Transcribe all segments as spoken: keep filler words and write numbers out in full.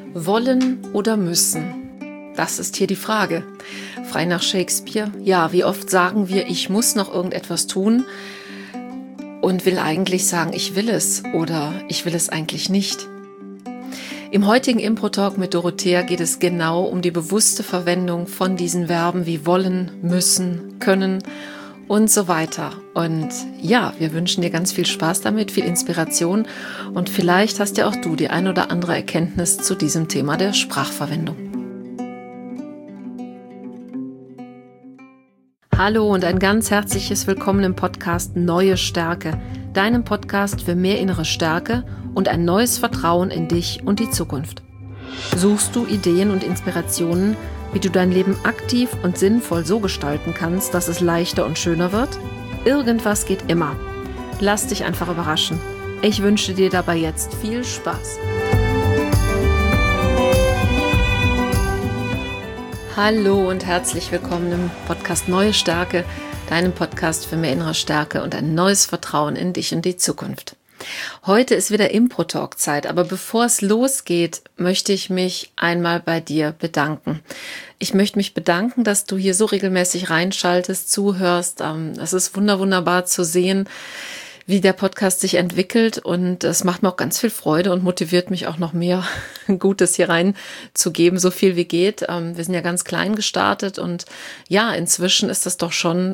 Wollen oder müssen? Das ist hier die Frage. Frei nach Shakespeare. Ja, wie oft sagen wir, ich muss noch irgendetwas tun und will eigentlich sagen, ich will es oder ich will es eigentlich nicht. Im heutigen Impro-Talk mit Dorothea geht es genau um die bewusste Verwendung von diesen Verben wie wollen, müssen, können und so weiter. Und ja, wir wünschen dir ganz viel Spaß damit, viel Inspiration und vielleicht hast ja auch du die ein oder andere Erkenntnis zu diesem Thema der Sprachverwendung. Hallo und ein ganz herzliches Willkommen im Podcast Neue Stärke, deinem Podcast für mehr innere Stärke und ein neues Vertrauen in dich und die Zukunft. Suchst du Ideen und Inspirationen, wie du dein Leben aktiv und sinnvoll so gestalten kannst, dass es leichter und schöner wird? Irgendwas geht immer. Lass dich einfach überraschen. Ich wünsche dir dabei jetzt viel Spaß. Hallo und herzlich willkommen im Podcast Neue Stärke, deinem Podcast für mehr innere Stärke und ein neues Vertrauen in dich und die Zukunft. Heute ist wieder Impro-Talk-Zeit, aber bevor es losgeht, möchte ich mich einmal bei dir bedanken. Ich möchte mich bedanken, dass du hier so regelmäßig reinschaltest, zuhörst. Es ist wunder wunderbar zu sehen, wie der Podcast sich entwickelt, und es macht mir auch ganz viel Freude und motiviert mich auch noch mehr Gutes hier reinzugeben, so viel wie geht. Wir sind ja ganz klein gestartet und ja, inzwischen ist das doch schon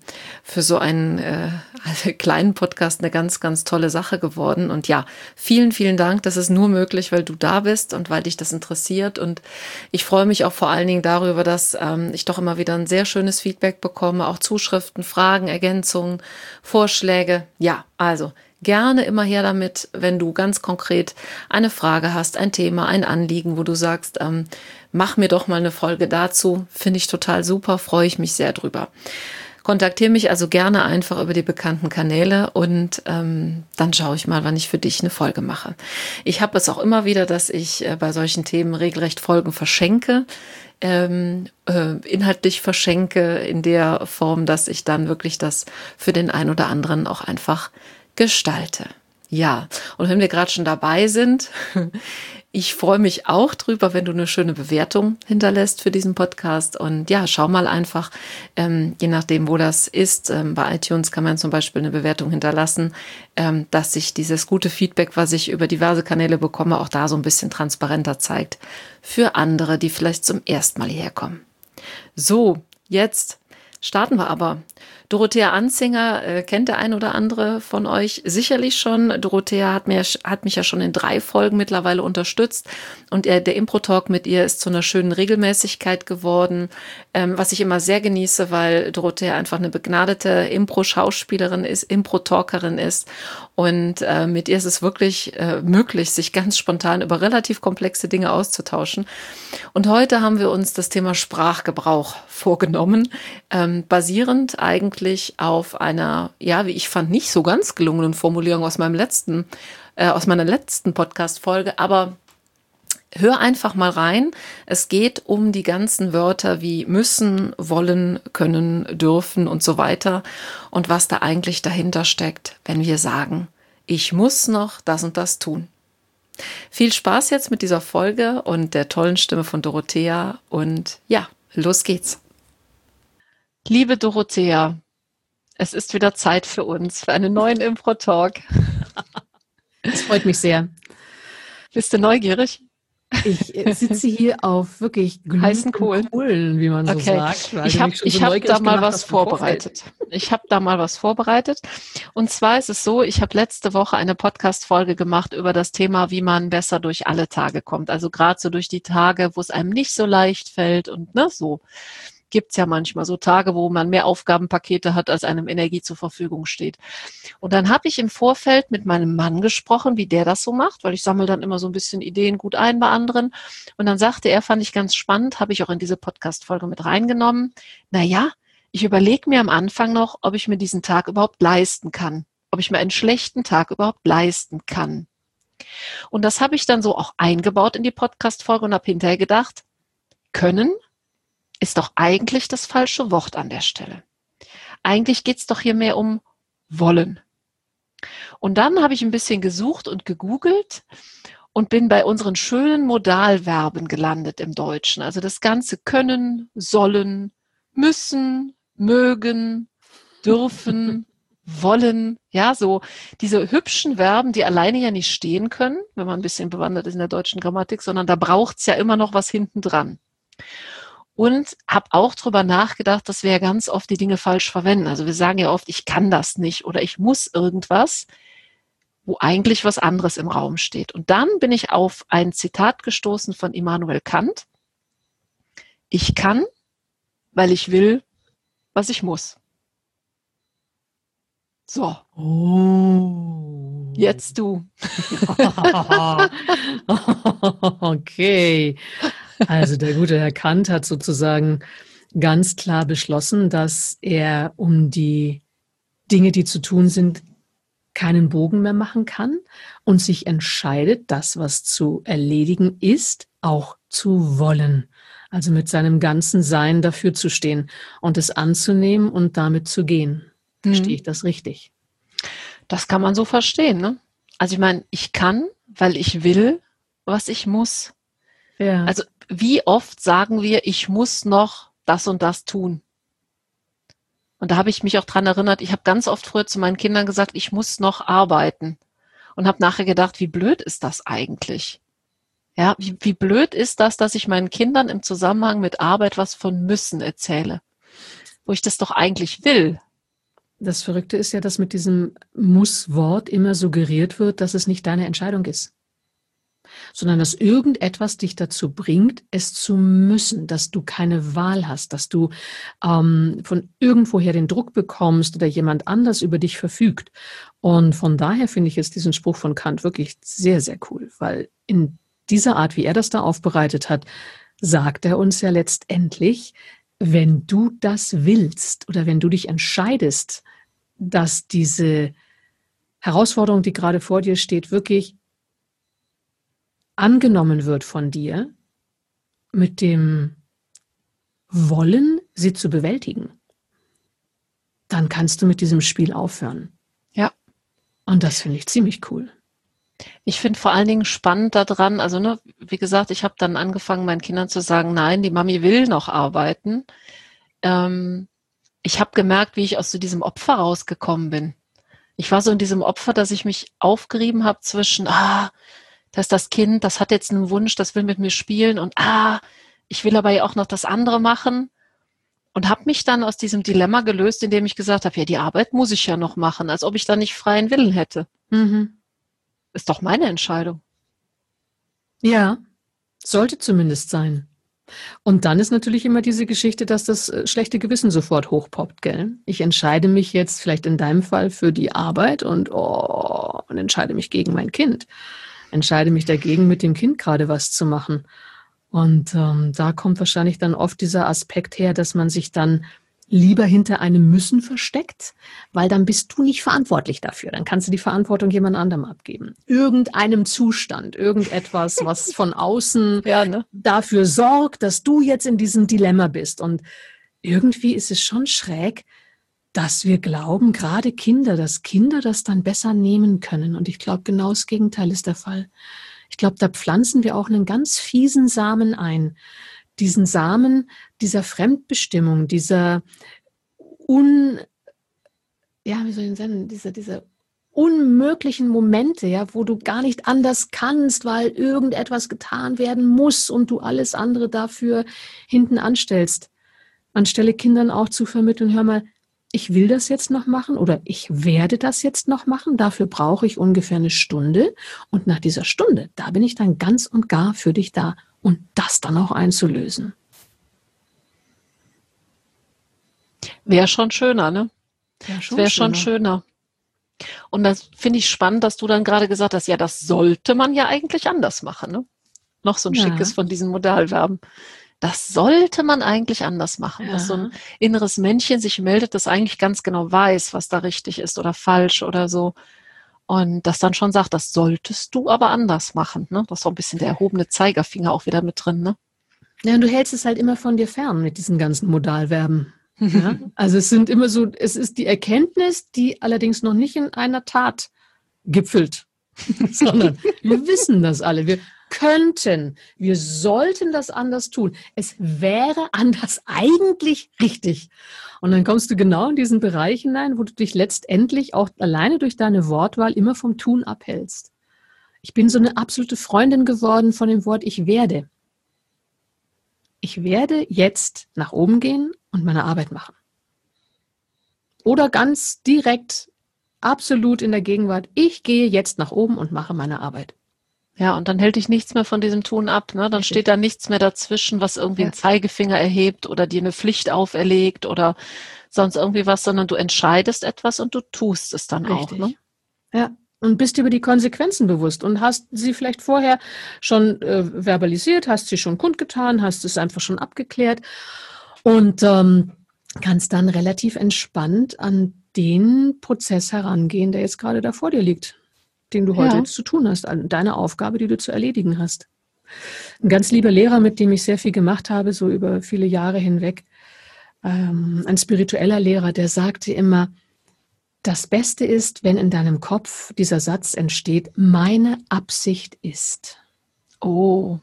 für so einen kleinen Podcast eine ganz, ganz tolle Sache geworden. Und ja, vielen, vielen Dank. Das ist nur möglich, weil du da bist und weil dich das interessiert. Und ich freue mich auch vor allen Dingen darüber, dass ich doch immer wieder ein sehr schönes Feedback bekomme, auch Zuschriften, Fragen, Ergänzungen, Vorschläge. Ja, also gerne immer her damit, wenn du ganz konkret eine Frage hast, ein Thema, ein Anliegen, wo du sagst, ähm, mach mir doch mal eine Folge dazu. Finde ich total super, freue ich mich sehr drüber. Kontaktiere mich also gerne einfach über die bekannten Kanäle und ähm, dann schaue ich mal, wann ich für dich eine Folge mache. Ich habe es auch immer wieder, dass ich äh, bei solchen Themen regelrecht Folgen verschenke, ähm, äh, inhaltlich verschenke in der Form, dass ich dann wirklich das für den einen oder anderen auch einfach gestalte. Ja, und wenn wir gerade schon dabei sind, ich freue mich auch drüber, wenn du eine schöne Bewertung hinterlässt für diesen Podcast. Und ja, schau mal einfach, ähm, je nachdem, wo das ist. Ähm, bei iTunes kann man zum Beispiel eine Bewertung hinterlassen, ähm, dass sich dieses gute Feedback, was ich über diverse Kanäle bekomme, auch da so ein bisschen transparenter zeigt für andere, die vielleicht zum ersten Mal hierher kommen. So, jetzt starten wir aber. Dorothea Anzinger äh, kennt der ein oder andere von euch sicherlich schon. Dorothea hat, mir, hat mich ja schon in drei Folgen mittlerweile unterstützt und äh, der Impro-Talk mit ihr ist zu einer schönen Regelmäßigkeit geworden, ähm, was ich immer sehr genieße, weil Dorothea einfach eine begnadete Impro-Schauspielerin ist, Impro-Talkerin ist und äh, mit ihr ist es wirklich äh, möglich, sich ganz spontan über relativ komplexe Dinge auszutauschen. Und heute haben wir uns das Thema Sprachgebrauch vorgenommen, ähm, basierend eigentlich auf einer, ja, wie ich fand, nicht so ganz gelungenen Formulierung aus meinem letzten, äh, aus meiner letzten Podcast-Folge, aber hör einfach mal rein. Es geht um die ganzen Wörter wie müssen, wollen, können, dürfen und so weiter und was da eigentlich dahinter steckt, wenn wir sagen, ich muss noch das und das tun. Viel Spaß jetzt mit dieser Folge und der tollen Stimme von Dorothea und ja, los geht's. Liebe Dorothea, es ist wieder Zeit für uns, für einen neuen Impro-Talk. Das freut mich sehr. Bist du neugierig? Ich sitze hier auf wirklich heißen Kohlen, Kohlen, wie man so okay. sagt. Weil ich habe so ich hab da mal was vorbereitet. Ich habe da mal was vorbereitet. Und zwar ist es so, ich habe letzte Woche eine Podcast-Folge gemacht über das Thema, wie man besser durch alle Tage kommt. Also gerade so durch die Tage, wo es einem nicht so leicht fällt und ne, so. Gibt's ja manchmal so Tage, wo man mehr Aufgabenpakete hat, als einem Energie zur Verfügung steht. Und dann habe ich im Vorfeld mit meinem Mann gesprochen, wie der das so macht, weil ich sammle dann immer so ein bisschen Ideen gut ein bei anderen. Und dann sagte er, fand ich ganz spannend, habe ich auch in diese Podcast-Folge mit reingenommen. Naja, ich überlege mir am Anfang noch, ob ich mir diesen Tag überhaupt leisten kann, ob ich mir einen schlechten Tag überhaupt leisten kann. Und das habe ich dann so auch eingebaut in die Podcast-Folge und habe hinterher gedacht, können ist doch eigentlich das falsche Wort an der Stelle. Eigentlich geht's doch hier mehr um wollen. Und dann habe ich ein bisschen gesucht und gegoogelt und bin bei unseren schönen Modalverben gelandet im Deutschen. Also das ganze können, sollen, müssen, mögen, dürfen, wollen, ja, so diese hübschen Verben, die alleine ja nicht stehen können, wenn man ein bisschen bewandert ist in der deutschen Grammatik, sondern da braucht's ja immer noch was hinten dran. Und habe auch drüber nachgedacht, dass wir ja ganz oft die Dinge falsch verwenden. Also wir sagen ja oft, ich kann das nicht oder ich muss irgendwas, wo eigentlich was anderes im Raum steht. Und dann bin ich auf ein Zitat gestoßen von Immanuel Kant. Ich kann, weil ich will, was ich muss. So. Oh. Jetzt du. Okay. Also der gute Herr Kant hat sozusagen ganz klar beschlossen, dass er um die Dinge, die zu tun sind, keinen Bogen mehr machen kann und sich entscheidet, das, was zu erledigen ist, auch zu wollen. Also mit seinem ganzen Sein dafür zu stehen und es anzunehmen und damit zu gehen. Verstehe ich das richtig? Das kann man so verstehen, ne? Also ich meine, ich kann, weil ich will, was ich muss. Ja. Also wie oft sagen wir, ich muss noch das und das tun? Und da habe ich mich auch dran erinnert, ich habe ganz oft früher zu meinen Kindern gesagt, ich muss noch arbeiten. Und habe nachher gedacht, wie blöd ist das eigentlich? Ja, wie, wie blöd ist das, dass ich meinen Kindern im Zusammenhang mit Arbeit was von müssen erzähle? Wo ich das doch eigentlich will. Das Verrückte ist ja, dass mit diesem Muss-Wort immer suggeriert wird, dass es nicht deine Entscheidung ist, sondern dass irgendetwas dich dazu bringt, es zu müssen, dass du keine Wahl hast, dass du ähm, von irgendwoher den Druck bekommst oder jemand anders über dich verfügt. Und von daher finde ich jetzt diesen Spruch von Kant wirklich sehr, sehr cool, weil in dieser Art, wie er das da aufbereitet hat, sagt er uns ja letztendlich, wenn du das willst oder wenn du dich entscheidest, dass diese Herausforderung, die gerade vor dir steht, wirklich angenommen wird von dir, mit dem Wollen, sie zu bewältigen, dann kannst du mit diesem Spiel aufhören. Ja. Und das finde ich ziemlich cool. Ich finde vor allen Dingen spannend daran, also ne, wie gesagt, ich habe dann angefangen, meinen Kindern zu sagen, nein, die Mami will noch arbeiten. Ähm, ich habe gemerkt, wie ich aus so diesem Opfer rausgekommen bin. Ich war so in diesem Opfer, dass ich mich aufgerieben habe zwischen, ah, das ist das Kind, das hat jetzt einen Wunsch, das will mit mir spielen und ah, ich will aber ja auch noch das andere machen. Und habe mich dann aus diesem Dilemma gelöst, indem ich gesagt habe, ja, die Arbeit muss ich ja noch machen, als ob ich da nicht freien Willen hätte. Mhm. Ist doch meine Entscheidung. Ja, sollte zumindest sein. Und dann ist natürlich immer diese Geschichte, dass das äh, schlechte Gewissen sofort hochpoppt, gell? Ich entscheide mich jetzt vielleicht in deinem Fall für die Arbeit und, oh, und entscheide mich gegen mein Kind. Entscheide mich dagegen, mit dem Kind gerade was zu machen. Und ähm, da kommt wahrscheinlich dann oft dieser Aspekt her, dass man sich dann lieber hinter einem Müssen versteckt, weil dann bist du nicht verantwortlich dafür. Dann kannst du die Verantwortung jemand anderem abgeben. Irgendeinem Zustand, irgendetwas, was von außen Ja, ne? dafür sorgt, dass du jetzt in diesem Dilemma bist. Und irgendwie ist es schon schräg, dass wir glauben, gerade Kinder, dass Kinder das dann besser nehmen können. Und ich glaube, genau das Gegenteil ist der Fall. Ich glaube, da pflanzen wir auch einen ganz fiesen Samen ein. Diesen Samen dieser Fremdbestimmung, dieser un, ja, wie soll ich sagen, dieser, dieser unmöglichen Momente, ja, wo du gar nicht anders kannst, weil irgendetwas getan werden muss und du alles andere dafür hinten anstellst. Anstelle Kindern auch zu vermitteln, hör mal, ich will das jetzt noch machen oder ich werde das jetzt noch machen, dafür brauche ich ungefähr eine Stunde und nach dieser Stunde, da bin ich dann ganz und gar für dich da und das dann auch einzulösen. Wäre schon schöner, ne? Wäre schon, Wäre schon schöner. Und das finde ich spannend, dass du dann gerade gesagt hast, ja, das sollte man ja eigentlich anders machen, ne? Noch so ein Ja. schickes von diesen Modalverben. Das sollte man eigentlich anders machen, Ja. dass so ein inneres Männchen sich meldet, das eigentlich ganz genau weiß, was da richtig ist oder falsch oder so. Und das dann schon sagt, das solltest du aber anders machen. Ne? Das ist so ein bisschen der erhobene Zeigerfinger auch wieder mit drin. Ne? Ja, und du hältst es halt immer von dir fern mit diesen ganzen Modalverben. Ja? Also es sind immer so, es ist die Erkenntnis, die allerdings noch nicht in einer Tat gipfelt. sondern wir wissen das alle. Wir könnten, wir sollten das anders tun. Es wäre anders eigentlich richtig. Und dann kommst du genau in diesen Bereich hinein, wo du dich letztendlich auch alleine durch deine Wortwahl immer vom Tun abhältst. Ich bin so eine absolute Freundin geworden von dem Wort ich werde. Ich werde jetzt nach oben gehen und meine Arbeit machen. Oder ganz direkt, absolut in der Gegenwart, ich gehe jetzt nach oben und mache meine Arbeit. Ja, und dann hält dich nichts mehr von diesem Tun ab, ne? Dann steht da nichts mehr dazwischen, was irgendwie einen Zeigefinger erhebt oder dir eine Pflicht auferlegt oder sonst irgendwie was, sondern du entscheidest etwas und du tust es dann Richtig. auch, ne? Ja, und bist dir über die Konsequenzen bewusst und hast sie vielleicht vorher schon äh, verbalisiert, hast sie schon kundgetan, hast es einfach schon abgeklärt und ähm, kannst dann relativ entspannt an den Prozess herangehen, der jetzt gerade da vor dir liegt, den du heute Ja. jetzt zu tun hast, an deine Aufgabe, die du zu erledigen hast. Ein ganz lieber Lehrer, mit dem ich sehr viel gemacht habe, so über viele Jahre hinweg, ähm, ein spiritueller Lehrer, der sagte immer, das Beste ist, wenn in deinem Kopf dieser Satz entsteht, meine Absicht ist. Oh.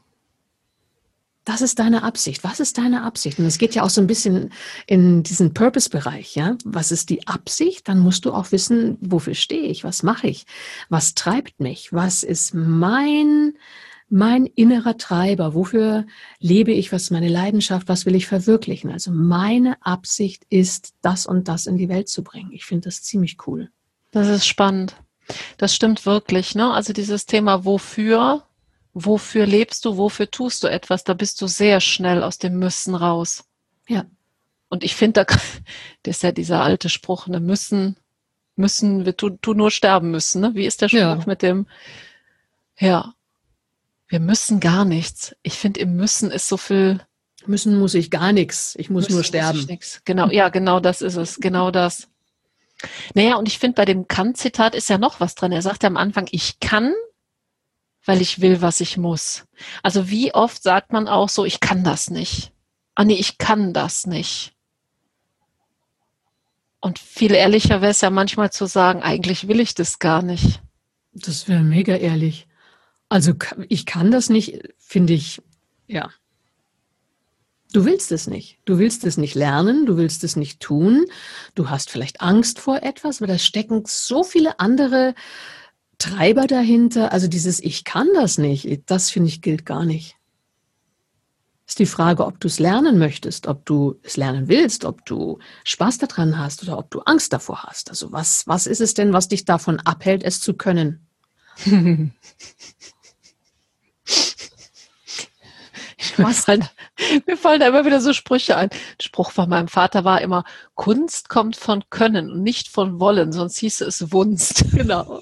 Das ist deine Absicht. Was ist deine Absicht? Und es geht ja auch so ein bisschen in diesen Purpose-Bereich, ja. Was ist die Absicht? Dann musst du auch wissen, wofür stehe ich? Was mache ich? Was treibt mich? Was ist mein, mein innerer Treiber? Wofür lebe ich? Was ist meine Leidenschaft? Was will ich verwirklichen? Also meine Absicht ist, das und das in die Welt zu bringen. Ich finde das ziemlich cool. Das ist spannend. Das stimmt wirklich, ne? Also dieses Thema wofür, wofür lebst du, wofür tust du etwas, da bist du sehr schnell aus dem Müssen raus. Ja. Und ich finde, da das ist ja dieser alte Spruch, ne, müssen, müssen, wir tu, tu nur sterben müssen, ne? Wie ist der Spruch Ja. mit dem, ja, wir müssen gar nichts. Ich finde, im Müssen ist so viel. Müssen muss ich gar nichts. Ich muss müssen nur muss sterben. ich nix. Genau, ja, genau das ist es, genau das. Naja, und ich finde, bei dem Kant-Zitat ist ja noch was drin. Er sagt ja am Anfang, ich kann, weil ich will, was ich muss. Also wie oft sagt man auch so, ich kann das nicht. Ah nee, ich kann das nicht. Und viel ehrlicher wäre es ja manchmal zu sagen, eigentlich will ich das gar nicht. Das wäre mega ehrlich. Also ich kann das nicht, finde ich, ja. Du willst es nicht. Du willst es nicht lernen, du willst es nicht tun. Du hast vielleicht Angst vor etwas, aber da stecken so viele andere Treiber dahinter. Also dieses Ich kann das nicht, das finde ich gilt gar nicht. Ist die Frage, ob du es lernen möchtest, ob du es lernen willst, ob du Spaß daran hast oder ob du Angst davor hast. Also was, was ist es denn, was dich davon abhält, es zu können? Mir fallen, mir fallen da immer wieder so Sprüche ein. Der Spruch von meinem Vater war immer, Kunst kommt von Können und nicht von Wollen, sonst hieße es Wunst. Genau.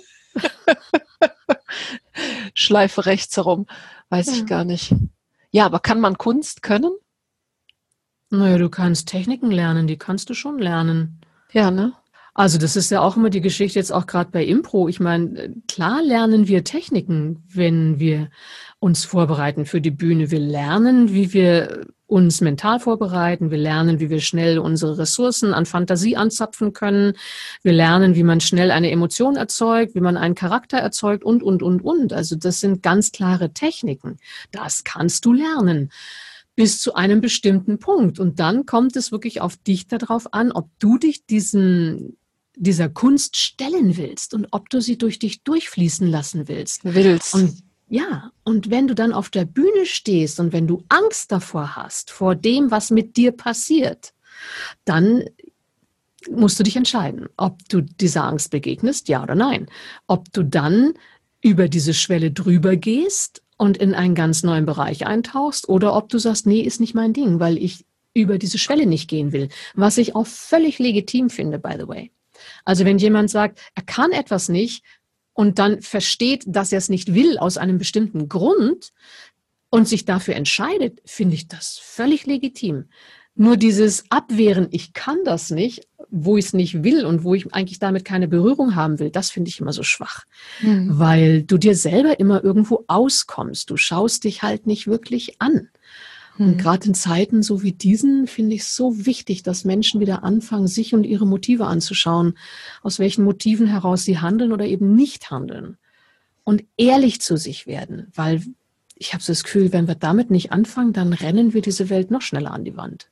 Schleife rechts herum, weiß ich Ja. gar nicht. Ja, aber kann man Kunst können? Naja, du kannst Techniken lernen, die kannst du schon lernen. Ja, ne? Also das ist ja auch immer die Geschichte jetzt auch gerade bei Impro. Ich meine, klar lernen wir Techniken, wenn wir uns vorbereiten für die Bühne. Wir lernen, wie wir uns mental vorbereiten. Wir lernen, wie wir schnell unsere Ressourcen an Fantasie anzapfen können. Wir lernen, wie man schnell eine Emotion erzeugt, wie man einen Charakter erzeugt und, und, und, und. Also das sind ganz klare Techniken. Das kannst du lernen. Bis zu einem bestimmten Punkt. Und dann kommt es wirklich auf dich darauf an, ob du dich diesen, dieser Kunst stellen willst und ob du sie durch dich durchfließen lassen willst. Willst. Und ja, und wenn du dann auf der Bühne stehst und wenn du Angst davor hast, vor dem, was mit dir passiert, dann musst du dich entscheiden, ob du dieser Angst begegnest, ja oder nein. Ob du dann über diese Schwelle drüber gehst und in einen ganz neuen Bereich eintauchst oder ob du sagst, nee, ist nicht mein Ding, weil ich über diese Schwelle nicht gehen will. Was ich auch völlig legitim finde, by the way. Also wenn jemand sagt, er kann etwas nicht und dann versteht, dass er es nicht will aus einem bestimmten Grund und sich dafür entscheidet, finde ich das völlig legitim. Nur dieses Abwehren, ich kann das nicht, wo ich es nicht will und wo ich eigentlich damit keine Berührung haben will, das finde ich immer so schwach. Mhm. Weil du dir selber immer irgendwo auskommst. Du schaust dich halt nicht wirklich an. Mhm. Und gerade in Zeiten so wie diesen finde ich es so wichtig, dass Menschen wieder anfangen, sich und ihre Motive anzuschauen, aus welchen Motiven heraus sie handeln oder eben nicht handeln. und ehrlich zu sich werden, weil ich habe so das Gefühl, wenn wir damit nicht anfangen, dann rennen wir diese Welt noch schneller an die Wand.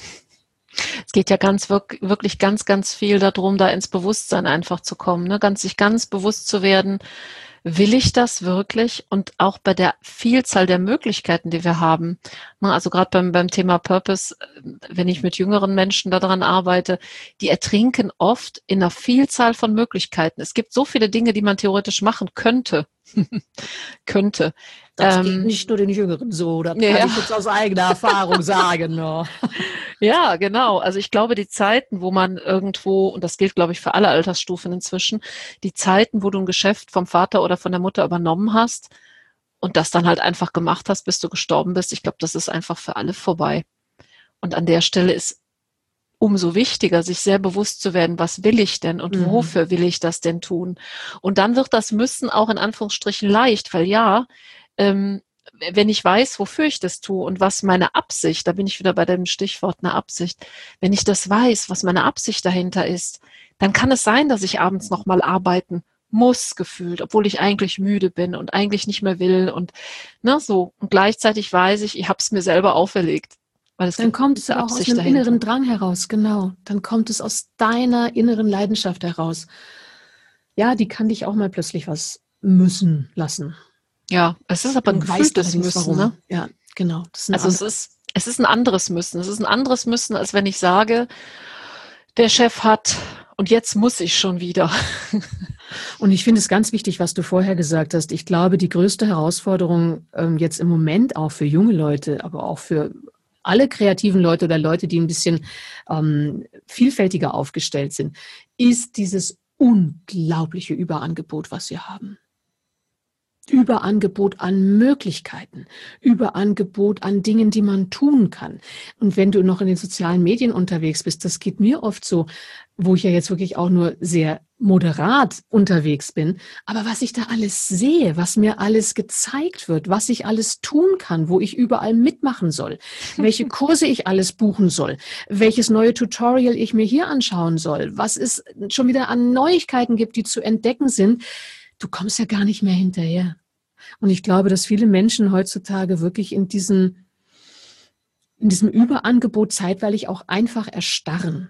Es geht ja ganz wirklich ganz, ganz viel darum, da ins Bewusstsein einfach zu kommen, ne? Ganz, sich ganz bewusst zu werden, will ich das wirklich? Und auch bei der Vielzahl der Möglichkeiten, die wir haben. Also gerade beim, beim Thema Purpose, wenn ich mit jüngeren Menschen daran arbeite, die ertrinken oft in einer Vielzahl von Möglichkeiten. Es gibt so viele Dinge, die man theoretisch machen könnte. könnte. Das ähm, geht nicht nur den Jüngeren so, das ja. kann ich jetzt aus eigener Erfahrung sagen. No. Ja, genau. Also ich glaube, die Zeiten, wo man irgendwo, und das gilt, glaube ich, für alle Altersstufen inzwischen, die Zeiten, wo du ein Geschäft vom Vater oder von der Mutter übernommen hast und das dann halt einfach gemacht hast, bis du gestorben bist, ich glaube, das ist einfach für alle vorbei. Und an der Stelle ist umso wichtiger, sich sehr bewusst zu werden, was will ich denn und mhm. wofür will ich das denn tun? Und dann wird das Müssen auch in Anführungsstrichen leicht, weil ja, ähm, wenn ich weiß, wofür ich das tue und was meine Absicht, da bin ich wieder bei dem Stichwort eine Absicht, wenn ich das weiß, was meine Absicht dahinter ist, dann kann es sein, dass ich abends nochmal arbeiten muss, gefühlt, obwohl ich eigentlich müde bin und eigentlich nicht mehr will und ne, so. Und gleichzeitig weiß ich, ich habe es mir selber auferlegt. Weil es dann kommt es auch Absicht aus einem dahinter. inneren Drang heraus, genau. Dann kommt es aus deiner inneren Leidenschaft heraus. Ja, die kann dich auch mal plötzlich was müssen lassen. Ja, es ist aber ein gefühltes Müssen, ne? Ja, genau. Das ist also es ist, es ist ein anderes Müssen. Es ist ein anderes Müssen, als wenn ich sage, der Chef hat und jetzt muss ich schon wieder. Und ich finde es ganz wichtig, was du vorher gesagt hast. Ich glaube, die größte Herausforderung ähm, jetzt im Moment auch für junge Leute, aber auch für alle kreativen Leute oder Leute, die ein bisschen ähm, vielfältiger aufgestellt sind, ist dieses unglaubliche Überangebot, was wir haben. Überangebot an Möglichkeiten, Überangebot an Dingen, die man tun kann. Und wenn du noch in den sozialen Medien unterwegs bist, das geht mir oft so, wo ich ja jetzt wirklich auch nur sehr moderat unterwegs bin, aber was ich da alles sehe, was mir alles gezeigt wird, was ich alles tun kann, wo ich überall mitmachen soll, welche Kurse ich alles buchen soll, welches neue Tutorial ich mir hier anschauen soll, was es schon wieder an Neuigkeiten gibt, die zu entdecken sind, du kommst ja gar nicht mehr hinterher. Und ich glaube, dass viele Menschen heutzutage wirklich in diesem, in diesem Überangebot zeitweilig auch einfach erstarren.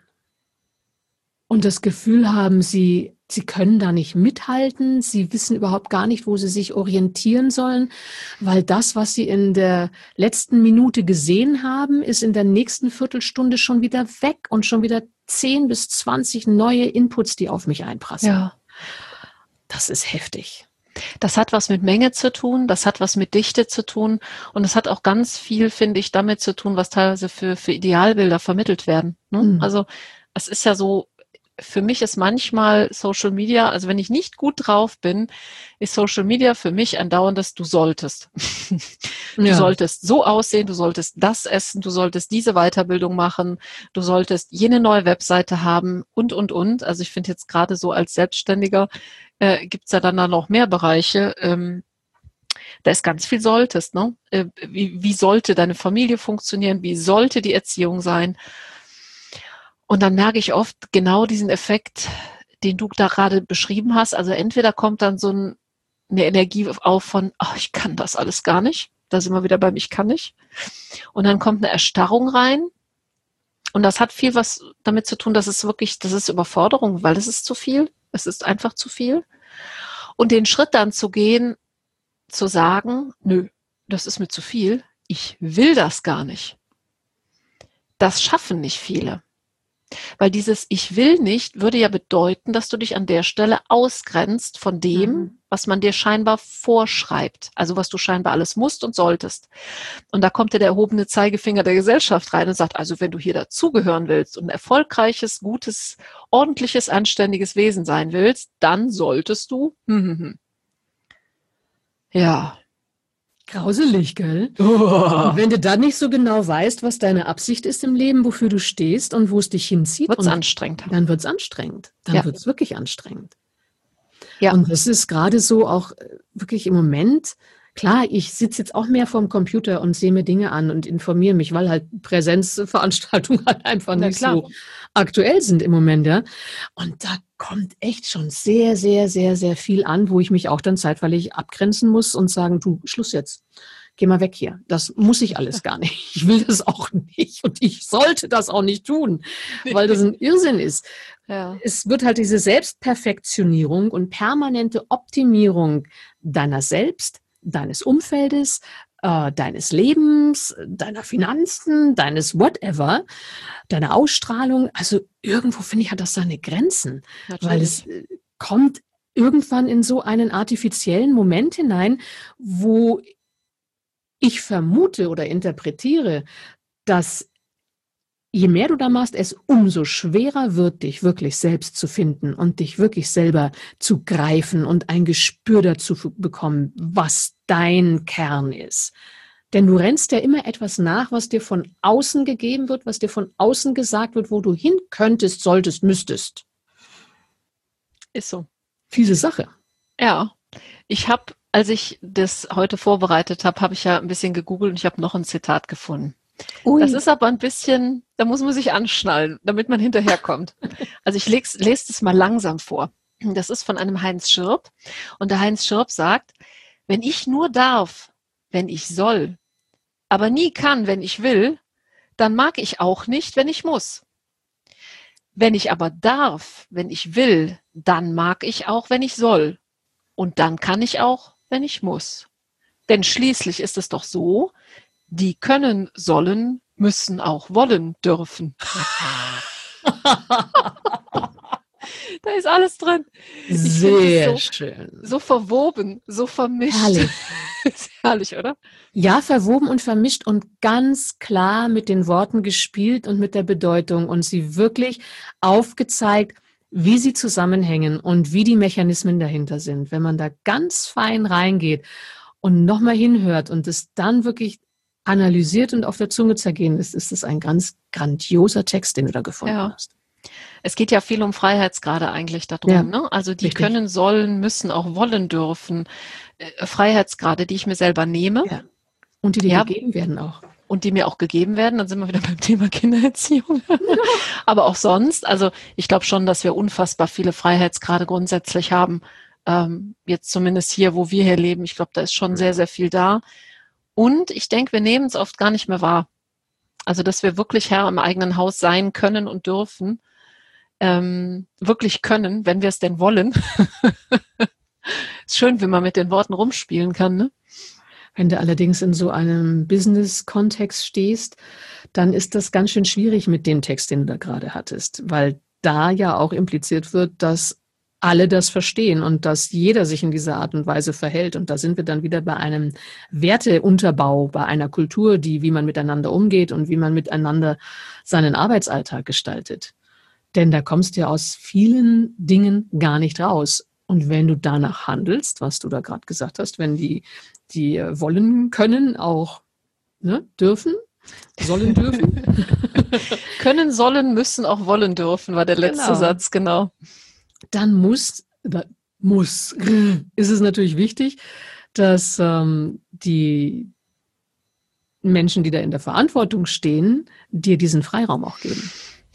Und das Gefühl haben, sie, sie können da nicht mithalten, sie wissen überhaupt gar nicht, wo sie sich orientieren sollen, weil das, was sie in der letzten Minute gesehen haben, ist in der nächsten Viertelstunde schon wieder weg und schon wieder zehn bis zwanzig neue Inputs, die auf mich einprasseln. Ja. Das ist heftig. Das hat was mit Menge zu tun, das hat was mit Dichte zu tun und es hat auch ganz viel, finde ich, damit zu tun, was teilweise für, für Idealbilder vermittelt werden. Ne? Mhm. Also es ist ja so, für mich ist manchmal Social Media, also wenn ich nicht gut drauf bin, ist Social Media für mich ein dauerndes Du solltest. Du ja. solltest so aussehen, du solltest das essen, du solltest diese Weiterbildung machen, du solltest jene neue Webseite haben und, und, und. Also ich finde jetzt gerade so als Selbstständiger äh, gibt es ja dann da noch mehr Bereiche. Ähm, da ist ganz viel solltest, ne? Äh, wie, wie sollte deine Familie funktionieren? Wie sollte die Erziehung sein? Und dann merke ich oft genau diesen Effekt, den du da gerade beschrieben hast. Also entweder kommt dann so ein, eine Energie auf von, oh, ich kann das alles gar nicht. Da sind wir wieder beim Ich kann nicht. Und dann kommt eine Erstarrung rein. Und das hat viel was damit zu tun, dass es wirklich, das ist Überforderung, weil es ist zu viel. Es ist einfach zu viel. Und den Schritt dann zu gehen, zu sagen, nö, das ist mir zu viel. Ich will das gar nicht. Das schaffen nicht viele. Weil dieses Ich will nicht würde ja bedeuten, dass du dich an der Stelle ausgrenzt von dem, mhm. was man dir scheinbar vorschreibt. Also was du scheinbar alles musst und solltest. Und da kommt ja der erhobene Zeigefinger der Gesellschaft rein und sagt, also wenn du hier dazugehören willst und ein erfolgreiches, gutes, ordentliches, anständiges Wesen sein willst, dann solltest du. Hm, hm, hm. Ja. Grauselig, gell? Oh. Und wenn du dann nicht so genau weißt, was deine Absicht ist im Leben, wofür du stehst und wo es dich hinzieht, wird's anstrengend. Dann wird es anstrengend. Dann ja. wird es wirklich anstrengend. Ja. Und das ist gerade so auch wirklich im Moment, klar, ich sitze jetzt auch mehr vorm Computer und sehe mir Dinge an und informiere mich, weil halt Präsenzveranstaltungen halt einfach nicht so aktuell sind im Moment, ja. Und da kommt echt schon sehr, sehr, sehr, sehr viel an, wo ich mich auch dann zeitweilig abgrenzen muss und sagen, du, Schluss jetzt. Geh mal weg hier. Das muss ich alles gar nicht. Ich will das auch nicht und ich sollte das auch nicht tun, weil das ein Irrsinn ist. Ja. Es wird halt diese Selbstperfektionierung und permanente Optimierung deiner selbst, deines Umfeldes, äh, deines Lebens, deiner Finanzen, deines whatever, deiner Ausstrahlung. Also irgendwo, finde ich, hat das seine Grenzen, Natürlich. weil es äh, kommt irgendwann in so einen artifiziellen Moment hinein, wo ich vermute oder interpretiere, dass je mehr du da machst, es umso schwerer wird, dich wirklich selbst zu finden und dich wirklich selber zu greifen und ein Gespür dazu f- bekommen, was dein Kern ist. Denn du rennst ja immer etwas nach, was dir von außen gegeben wird, was dir von außen gesagt wird, wo du hin könntest, solltest, müsstest. Ist so. Fiese Sache. Ja, ich habe, als ich das heute vorbereitet habe, habe ich ja ein bisschen gegoogelt und ich habe noch ein Zitat gefunden. Ui. Das ist aber ein bisschen, da muss man sich anschnallen, damit man hinterherkommt. Also ich lese, lese das mal langsam vor. Das ist von einem Heinz Schirb und der Heinz Schirb sagt, wenn ich nur darf, wenn ich soll, aber nie kann, wenn ich will, dann mag ich auch nicht, wenn ich muss. Wenn ich aber darf, wenn ich will, dann mag ich auch, wenn ich soll. Und dann kann ich auch, wenn ich muss. Denn schließlich ist es doch so, die können, sollen, müssen auch wollen dürfen. Da ist alles drin. Ich finde Sehr es so, schön. so verwoben, so vermischt. Herrlich. Ist herrlich, oder? Ja, verwoben und vermischt und ganz klar mit den Worten gespielt und mit der Bedeutung und sie wirklich aufgezeigt, wie sie zusammenhängen und wie die Mechanismen dahinter sind. Wenn man da ganz fein reingeht und nochmal hinhört und es dann wirklich analysiert und auf der Zunge zergehen lässt, ist es ein ganz grandioser Text, den du da gefunden Ja. hast. Es geht ja viel um Freiheitsgrade eigentlich darum. Ja, Ne? Also die richtig. können, sollen, müssen, auch wollen dürfen. Äh, Freiheitsgrade, die ich mir selber nehme. Ja. Und die dir Ja. gegeben werden auch. Und die mir auch gegeben werden, dann sind wir wieder beim Thema Kindererziehung. Aber auch sonst, also ich glaube schon, dass wir unfassbar viele Freiheitsgrade grundsätzlich haben. Ähm, jetzt zumindest hier, wo wir hier leben. Ich glaube, da ist schon sehr, sehr viel da. Und ich denke, wir nehmen es oft gar nicht mehr wahr. Also, dass wir wirklich Herr im eigenen Haus sein können und dürfen. Ähm, wirklich können, wenn wir es denn wollen. Ist schön, wenn man mit den Worten rumspielen kann, ne? Wenn du allerdings in so einem Business-Kontext stehst, dann ist das ganz schön schwierig mit dem Text, den du da gerade hattest, weil da ja auch impliziert wird, dass alle das verstehen und dass jeder sich in dieser Art und Weise verhält. Und da sind wir dann wieder bei einem Werteunterbau, bei einer Kultur, die, wie man miteinander umgeht und wie man miteinander seinen Arbeitsalltag gestaltet. Denn da kommst du ja aus vielen Dingen gar nicht raus. Und wenn du danach handelst, was du da gerade gesagt hast, wenn die, die wollen können, auch ne, dürfen, sollen dürfen. Können, sollen, müssen, auch wollen dürfen, war der letzte Genau. Satz, genau. Dann muss, muss, ist es natürlich wichtig, dass ähm, die Menschen, die da in der Verantwortung stehen, dir diesen Freiraum auch geben.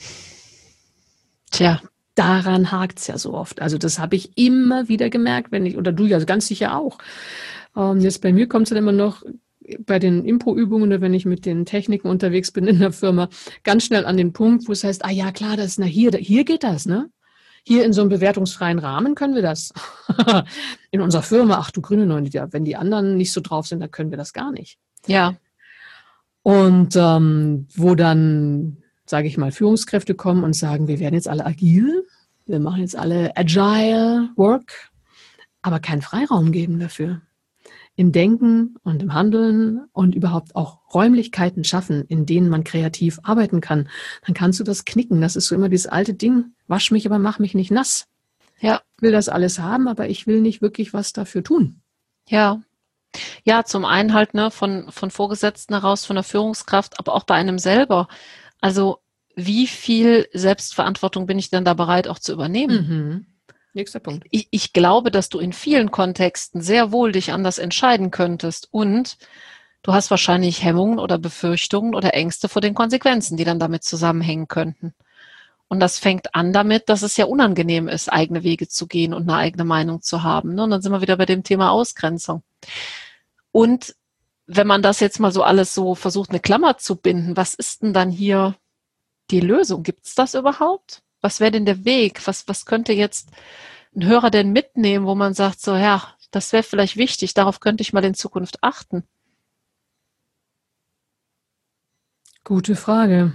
Tja. Daran hakt's ja so oft. Also das habe ich immer wieder gemerkt, wenn ich, oder du ja ganz sicher auch. Ähm, jetzt bei mir kommt es dann immer noch bei den Impro-Übungen oder wenn ich mit den Techniken unterwegs bin in der Firma, ganz schnell an den Punkt, wo es heißt, ah ja klar, das ist, na hier, hier geht das, ne? Hier in so einem bewertungsfreien Rahmen können wir das. In unserer Firma, ach du grüne Neune, ja, wenn die anderen nicht so drauf sind, dann können wir das gar nicht. Ja. Und ähm, wo dann, sage ich mal, Führungskräfte kommen und sagen, wir werden jetzt alle agil, wir machen jetzt alle agile work, aber keinen Freiraum geben dafür. Im Denken und im Handeln und überhaupt auch Räumlichkeiten schaffen, in denen man kreativ arbeiten kann, dann kannst du das knicken. Das ist so immer dieses alte Ding, wasch mich, aber mach mich nicht nass. Ja. Ich will das alles haben, aber ich will nicht wirklich was dafür tun. Ja. Ja, zum einen halt, ne, von, von Vorgesetzten heraus, von der Führungskraft, aber auch bei einem selber. Also, wie viel Selbstverantwortung bin ich denn da bereit auch zu übernehmen? Mhm. Nächster Punkt. Ich, ich glaube, dass du in vielen Kontexten sehr wohl dich anders entscheiden könntest und du hast wahrscheinlich Hemmungen oder Befürchtungen oder Ängste vor den Konsequenzen, die dann damit zusammenhängen könnten. Und das fängt an damit, dass es ja unangenehm ist, eigene Wege zu gehen und eine eigene Meinung zu haben. Ne? Und dann sind wir wieder bei dem Thema Ausgrenzung. Und wenn man das jetzt mal so alles so versucht, eine Klammer zu binden, was ist denn dann hier die Lösung? Gibt es das überhaupt? Was wäre denn der Weg? Was, was könnte jetzt ein Hörer denn mitnehmen, wo man sagt, so, ja, das wäre vielleicht wichtig, darauf könnte ich mal in Zukunft achten? Gute Frage.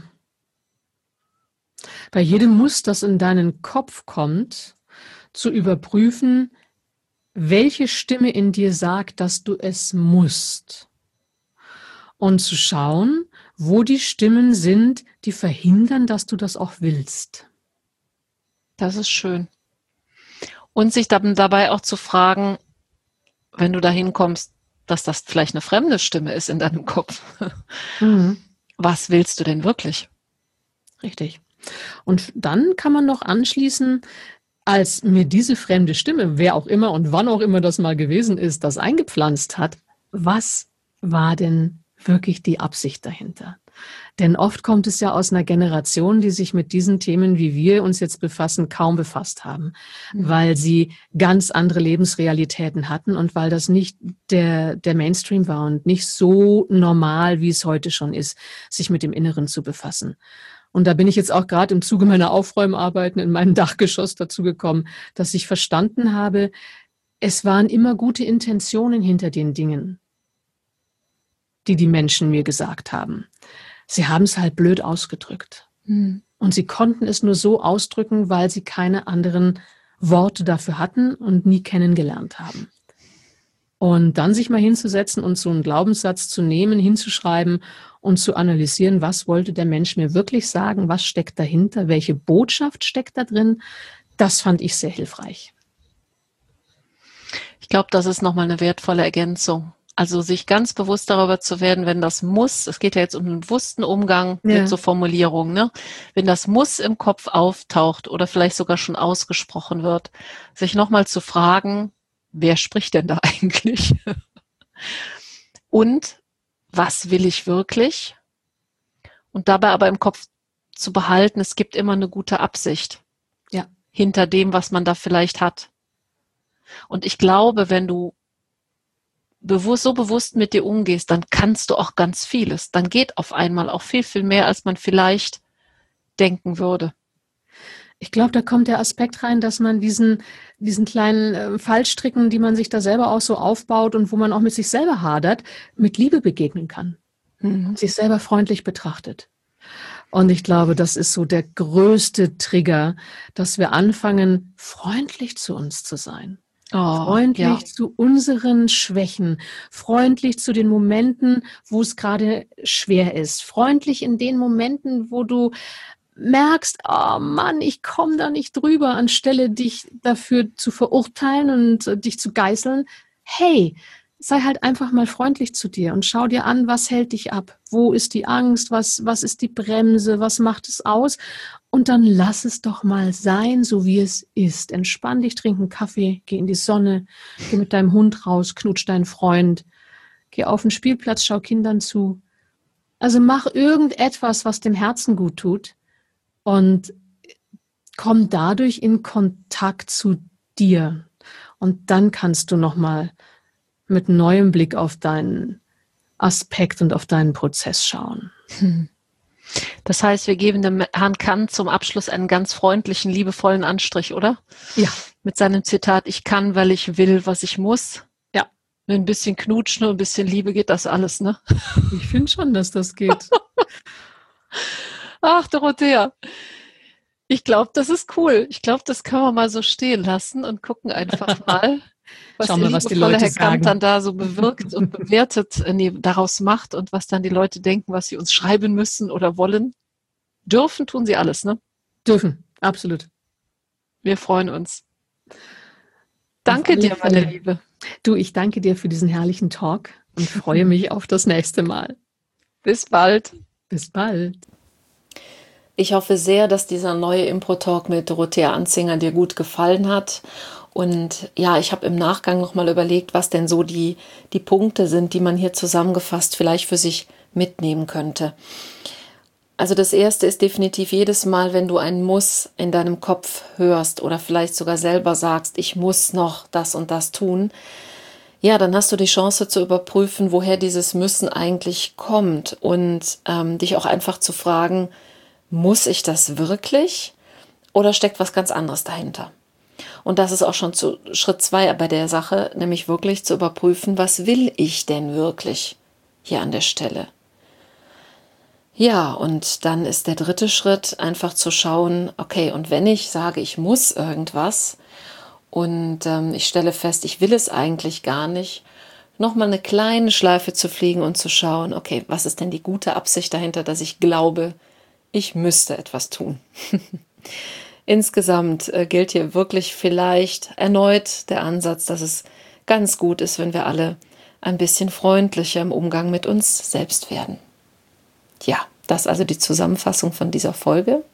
Bei jedem Muss, das in deinen Kopf kommt, zu überprüfen, welche Stimme in dir sagt, dass du es musst. Und zu schauen, wo die Stimmen sind, die verhindern, dass du das auch willst. Das ist schön. Und sich dann dabei auch zu fragen, wenn du dahin kommst, dass das vielleicht eine fremde Stimme ist in deinem Kopf. Mhm. Was willst du denn wirklich? Richtig. Und dann kann man noch anschließen, als mir diese fremde Stimme, wer auch immer und wann auch immer das mal gewesen ist, das eingepflanzt hat, was war denn wirklich die Absicht dahinter? Denn oft kommt es ja aus einer Generation, die sich mit diesen Themen, wie wir uns jetzt befassen, kaum befasst haben, mhm. weil sie ganz andere Lebensrealitäten hatten und weil das nicht der, der Mainstream war und nicht so normal, wie es heute schon ist, sich mit dem Inneren zu befassen. Und da bin ich jetzt auch gerade im Zuge meiner Aufräumarbeiten in meinem Dachgeschoss dazu gekommen, dass ich verstanden habe, es waren immer gute Intentionen hinter den Dingen, die die Menschen mir gesagt haben. Sie haben es halt blöd ausgedrückt. Hm. Und sie konnten es nur so ausdrücken, weil sie keine anderen Worte dafür hatten und nie kennengelernt haben. Und dann sich mal hinzusetzen und so einen Glaubenssatz zu nehmen, hinzuschreiben und zu analysieren, was wollte der Mensch mir wirklich sagen, was steckt dahinter, welche Botschaft steckt da drin, das fand ich sehr hilfreich. Ich glaube, das ist nochmal eine wertvolle Ergänzung. Also sich ganz bewusst darüber zu werden, wenn das Muss, es geht ja jetzt um einen bewussten Umgang ja. mit so Formulierungen, ne? Wenn das Muss im Kopf auftaucht oder vielleicht sogar schon ausgesprochen wird, sich nochmal zu fragen, wer spricht denn da eigentlich? Und was will ich wirklich? Und dabei aber im Kopf zu behalten, es gibt immer eine gute Absicht ja. hinter dem, was man da vielleicht hat. Und ich glaube, wenn du bewusst, so bewusst mit dir umgehst, dann kannst du auch ganz vieles. Dann geht auf einmal auch viel, viel mehr, als man vielleicht denken würde. Ich glaube, da kommt der Aspekt rein, dass man diesen, diesen kleinen äh, Fallstricken, die man sich da selber auch so aufbaut und wo man auch mit sich selber hadert, mit Liebe begegnen kann. Mhm. Sich selber freundlich betrachtet. Und ich glaube, das ist so der größte Trigger, dass wir anfangen, freundlich zu uns zu sein. Oh, freundlich ja. zu unseren Schwächen, freundlich zu den Momenten, wo es gerade schwer ist, freundlich in den Momenten, wo du merkst, oh Mann, ich komme da nicht drüber, anstelle dich dafür zu verurteilen und äh, dich zu geißeln. Hey, sei halt einfach mal freundlich zu dir und schau dir an, was hält dich ab? Wo ist die Angst? Was, was ist die Bremse? Was macht es aus? Und dann lass es doch mal sein, so wie es ist. Entspann dich, trink einen Kaffee, geh in die Sonne, geh mit deinem Hund raus, knutsch deinen Freund, geh auf den Spielplatz, schau Kindern zu. Also mach irgendetwas, was dem Herzen gut tut und komm dadurch in Kontakt zu dir. Und dann kannst du nochmal mit neuem Blick auf deinen Aspekt und auf deinen Prozess schauen. Hm. Das heißt, wir geben dem Herrn Kant zum Abschluss einen ganz freundlichen, liebevollen Anstrich, oder? Ja. Mit seinem Zitat, ich kann, weil ich will, was ich muss. Ja. Mit ein bisschen Knutschen und ein bisschen Liebe geht das alles, ne? Ich finde schon, dass das geht. Ach, Dorothea. Ich glaube, das ist cool. Ich glaube, das können wir mal so stehen lassen und gucken einfach mal, was, Schau mal, was die Leute Herr sagen. Kant dann da so bewirkt und bewertet, nee, daraus macht und was dann die Leute denken, was sie uns schreiben müssen oder wollen. Dürfen tun sie alles, ne? Dürfen, absolut. Wir freuen uns. Danke dir, meine Liebe. Du, ich danke dir für diesen herrlichen Talk und freue mich auf das nächste Mal. Bis bald. Bis bald. Ich hoffe sehr, dass dieser neue Impro-Talk mit Dorothea Anzinger dir gut gefallen hat. Und ja, ich habe im Nachgang nochmal überlegt, was denn so die, die Punkte sind, die man hier zusammengefasst vielleicht für sich mitnehmen könnte. Also das Erste ist definitiv jedes Mal, wenn du ein Muss in deinem Kopf hörst oder vielleicht sogar selber sagst, ich muss noch das und das tun, ja, dann hast du die Chance zu überprüfen, woher dieses Müssen eigentlich kommt und ähm, dich auch einfach zu fragen, muss ich das wirklich oder steckt was ganz anderes dahinter? Und das ist auch schon zu Schritt zwei bei der Sache, nämlich wirklich zu überprüfen, was will ich denn wirklich hier an der Stelle? Ja, und dann ist der dritte Schritt einfach zu schauen, okay, und wenn ich sage, ich muss irgendwas, und ähm, ich stelle fest, ich will es eigentlich gar nicht, nochmal eine kleine Schleife zu fliegen und zu schauen, okay, was ist denn die gute Absicht dahinter, dass ich glaube, ich müsste etwas tun. Insgesamt äh, gilt hier wirklich vielleicht erneut der Ansatz, dass es ganz gut ist, wenn wir alle ein bisschen freundlicher im Umgang mit uns selbst werden. Ja, das ist also die Zusammenfassung von dieser Folge.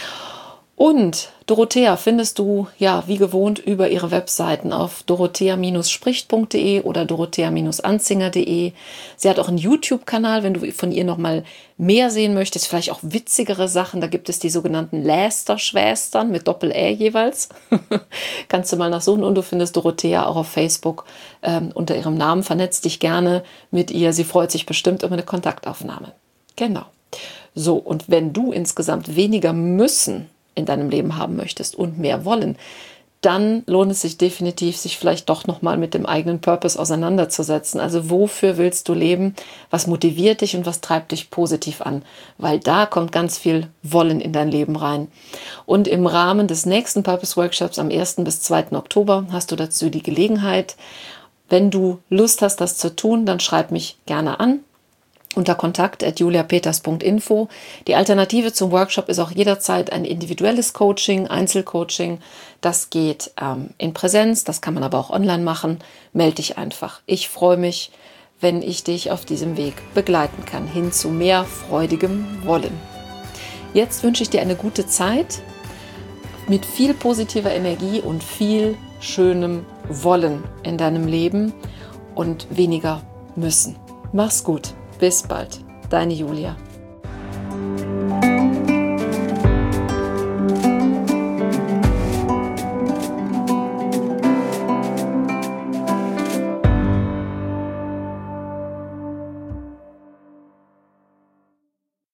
Und Dorothea findest du, ja, wie gewohnt über ihre Webseiten auf dorothea Bindestrich spricht Punkt de oder dorothea Bindestrich anzinger Punkt de. Sie hat auch einen YouTube-Kanal, wenn du von ihr noch mal mehr sehen möchtest, vielleicht auch witzigere Sachen. Da gibt es die sogenannten Lästerschwestern mit Doppel-Ä jeweils. Kannst du mal nachsuchen und du findest Dorothea auch auf Facebook ähm, unter ihrem Namen. Vernetz dich gerne mit ihr. Sie freut sich bestimmt über eine Kontaktaufnahme. Genau. So, und wenn du insgesamt weniger müssen in deinem Leben haben möchtest und mehr wollen, dann lohnt es sich definitiv, sich vielleicht doch nochmal mit dem eigenen Purpose auseinanderzusetzen. Also wofür willst du leben? Was motiviert dich und was treibt dich positiv an? Weil da kommt ganz viel Wollen in dein Leben rein. Und im Rahmen des nächsten Purpose Workshops am ersten bis zweiten Oktober hast du dazu die Gelegenheit. Wenn du Lust hast, das zu tun, dann schreib mich gerne an. Unter kontakt at julia peters Punkt info. Die Alternative zum Workshop ist auch jederzeit ein individuelles Coaching, Einzelcoaching. Das geht ähm, in Präsenz, das kann man aber auch online machen. Meld dich einfach. Ich freue mich, wenn ich dich auf diesem Weg begleiten kann, hin zu mehr freudigem Wollen. Jetzt wünsche ich dir eine gute Zeit mit viel positiver Energie und viel schönem Wollen in deinem Leben und weniger müssen. Mach's gut. Bis bald, deine Julia.